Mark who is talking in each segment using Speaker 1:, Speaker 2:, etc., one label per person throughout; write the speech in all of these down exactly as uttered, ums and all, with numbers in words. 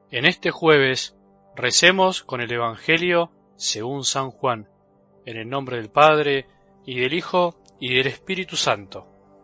Speaker 1: En este jueves recemos con el Evangelio según San Juan, en el nombre del Padre, y del Hijo, y del Espíritu Santo.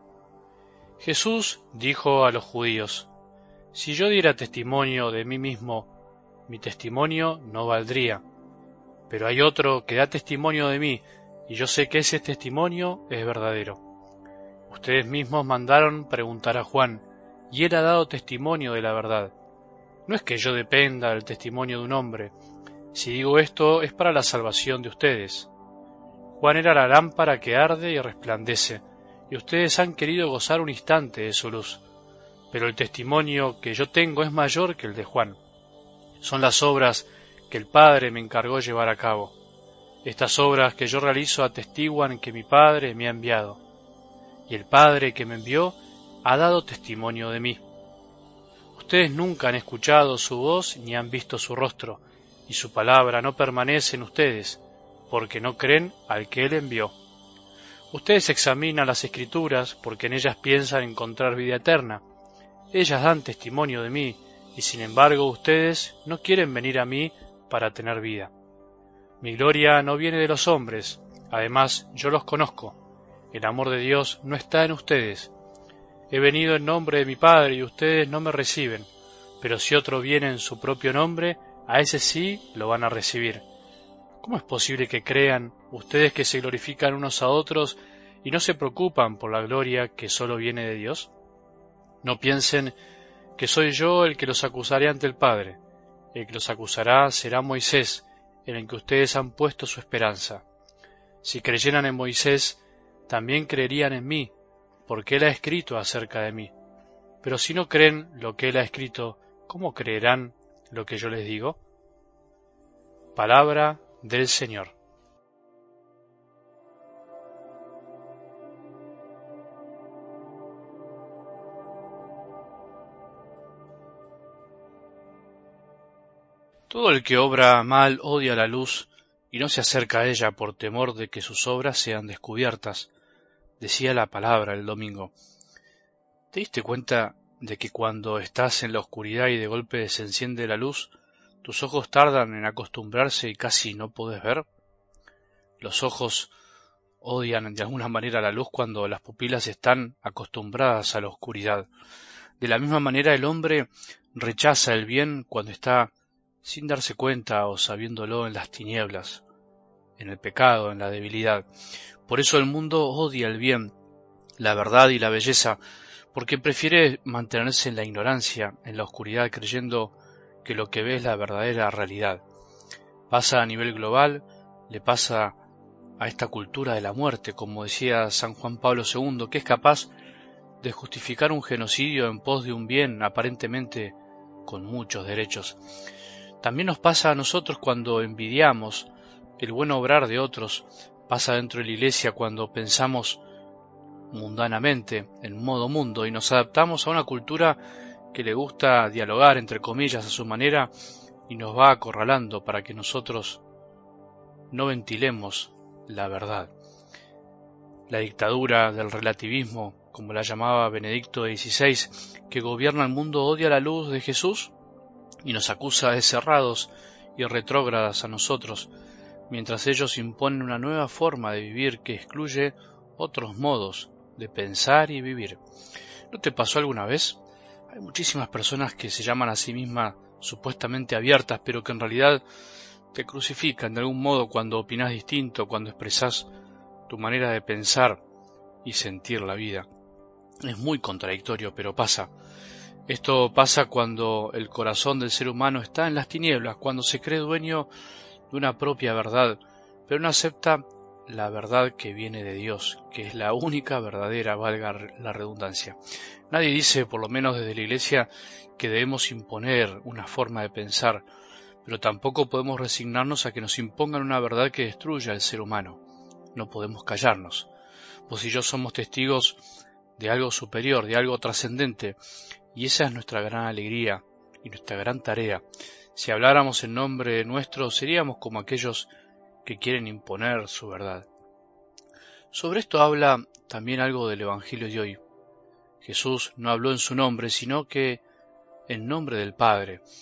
Speaker 1: Jesús dijo a los judíos: si yo diera testimonio de mí mismo, mi testimonio no valdría. Pero hay otro que da testimonio de mí, y yo sé que ese testimonio es verdadero. Ustedes mismos mandaron preguntar a Juan, y él ha dado testimonio de la verdad. No es que yo dependa del testimonio de un hombre. Si digo esto es para la salvación de ustedes. Juan era la lámpara que arde y resplandece, y ustedes han querido gozar un instante de su luz. Pero el testimonio que yo tengo es mayor que el de Juan. Son las obras que el Padre me encargó llevar a cabo. Estas obras que yo realizo atestiguan que mi Padre me ha enviado, y el Padre que me envió ha dado testimonio de mí. Ustedes nunca han escuchado su voz ni han visto su rostro, y su palabra no permanece en ustedes, porque no creen al que Él envió. Ustedes examinan las Escrituras porque en ellas piensan encontrar vida eterna. Ellas dan testimonio de mí, y sin embargo ustedes no quieren venir a mí para tener vida. Mi gloria no viene de los hombres, además yo los conozco. El amor de Dios no está en ustedes. He venido en nombre de mi Padre y ustedes no me reciben, pero si otro viene en su propio nombre, a ese sí lo van a recibir. ¿Cómo es posible que crean ustedes que se glorifican unos a otros y no se preocupan por la gloria que solo viene de Dios? No piensen que soy yo el que los acusaré ante el Padre. El que los acusará será Moisés, en el que ustedes han puesto su esperanza. Si creyeran en Moisés, también creerían en mí, porque él ha escrito acerca de mí. Pero si no creen lo que él ha escrito, ¿cómo creerán lo que yo les digo? Palabra del Señor. Todo el que obra mal odia la luz y no se acerca a ella por temor de que sus obras sean descubiertas, decía la palabra el domingo. ¿Te diste cuenta de que cuando estás en la oscuridad y de golpe se enciende la luz, tus ojos tardan en acostumbrarse y casi no podés ver? Los ojos odian de alguna manera la luz cuando las pupilas están acostumbradas a la oscuridad. De la misma manera el hombre rechaza el bien cuando está sin darse cuenta o sabiéndolo en las tinieblas, en el pecado, en la debilidad. Por eso el mundo odia el bien, la verdad y la belleza, porque prefiere mantenerse en la ignorancia, en la oscuridad, creyendo que lo que ve es la verdadera realidad. Pasa a nivel global, le pasa a esta cultura de la muerte, como decía San Juan Pablo segundo, que es capaz de justificar un genocidio en pos de un bien aparentemente con muchos derechos. También nos pasa a nosotros cuando envidiamos el buen obrar de otros, pasa dentro de la Iglesia cuando pensamos mundanamente, en modo mundo, y nos adaptamos a una cultura que le gusta dialogar, entre comillas, a su manera, y nos va acorralando para que nosotros no ventilemos la verdad. La dictadura del relativismo, como la llamaba Benedicto dieciséis, que gobierna el mundo, odia la luz de Jesús y nos acusa de cerrados y retrógradas a nosotros, mientras ellos imponen una nueva forma de vivir que excluye otros modos de pensar y vivir. ¿No te pasó alguna vez? Hay muchísimas personas que se llaman a sí mismas supuestamente abiertas, pero que en realidad te crucifican de algún modo cuando opinás distinto, cuando expresás tu manera de pensar y sentir la vida. Es muy contradictorio, pero pasa. Esto pasa cuando el corazón del ser humano está en las tinieblas, cuando se cree dueño de una propia verdad, pero no acepta la verdad que viene de Dios, que es la única verdadera, valga la redundancia. Nadie dice, por lo menos desde la Iglesia, que debemos imponer una forma de pensar, pero tampoco podemos resignarnos a que nos impongan una verdad que destruya al ser humano. No podemos callarnos. Vos y yo somos testigos de algo superior, de algo trascendente, y esa es nuestra gran alegría y nuestra gran tarea. Si habláramos en nombre nuestro, seríamos como aquellos que quieren imponer su verdad. Sobre esto habla también algo del Evangelio de hoy. Jesús no habló en su nombre, sino que en nombre del Padre.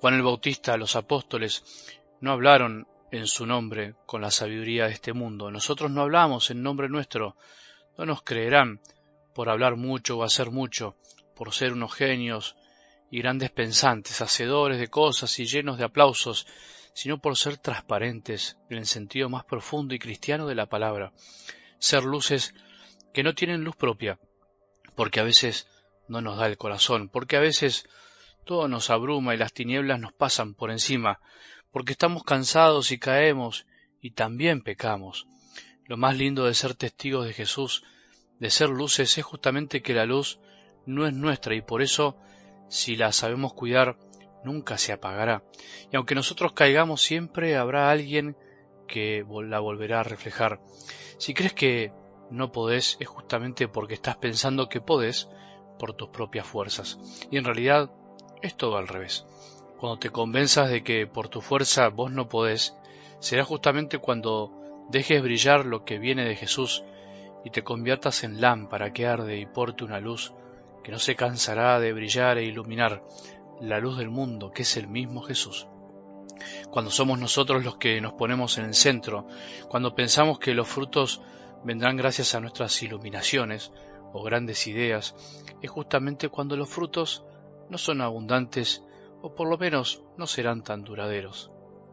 Speaker 1: Juan el Bautista, los apóstoles, no hablaron en su nombre con la sabiduría de este mundo. Nosotros no hablamos en nombre nuestro. No nos creerán por hablar mucho o hacer mucho, por ser unos genios y grandes pensantes, hacedores de cosas y llenos de aplausos, sino por ser transparentes en el sentido más profundo y cristiano de la palabra. Ser luces que no tienen luz propia, porque a veces no nos da el corazón, porque a veces todo nos abruma y las tinieblas nos pasan por encima, porque estamos cansados y caemos y también pecamos. Lo más lindo de ser testigos de Jesús, de ser luces, es justamente que la luz no es nuestra y por eso, si la sabemos cuidar, nunca se apagará. Y aunque nosotros caigamos, siempre habrá alguien que la volverá a reflejar. Si crees que no podés, es justamente porque estás pensando que podés por tus propias fuerzas. Y en realidad es todo al revés. Cuando te convenzas de que por tu fuerza vos no podés, será justamente cuando dejes brillar lo que viene de Jesús y te conviertas en lámpara que arde y porte una luz que no se cansará de brillar e iluminar, la luz del mundo, que es el mismo Jesús. Cuando somos nosotros los que nos ponemos en el centro, cuando pensamos que los frutos vendrán gracias a nuestras iluminaciones o grandes ideas, es justamente cuando los frutos no son abundantes o por lo menos no serán tan duraderos.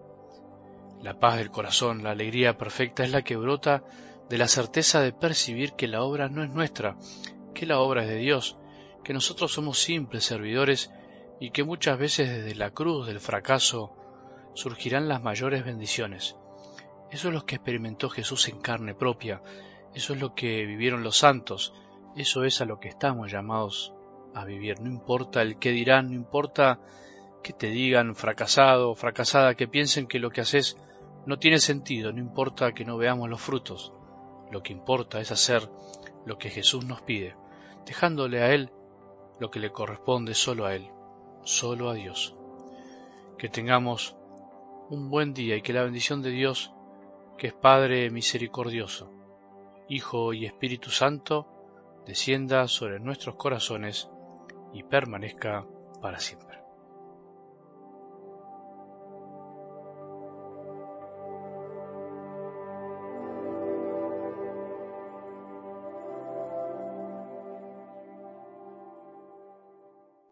Speaker 1: La paz del corazón, la alegría perfecta es la que brota de la certeza de percibir que la obra no es nuestra, que la obra es de Dios, que nosotros somos simples servidores y que muchas veces desde la cruz del fracaso surgirán las mayores bendiciones. Eso es lo que experimentó Jesús en carne propia, eso es lo que vivieron los santos, eso es a lo que estamos llamados a vivir. No importa el qué dirán, no importa que te digan fracasado o fracasada, que piensen que lo que haces no tiene sentido, no importa que no veamos los frutos. Lo que importa es hacer lo que Jesús nos pide, dejándole a Él lo que le corresponde solo a Él, solo a Dios. Que tengamos un buen día y que la bendición de Dios, que es Padre misericordioso, Hijo y Espíritu Santo, descienda sobre nuestros corazones y permanezca para siempre.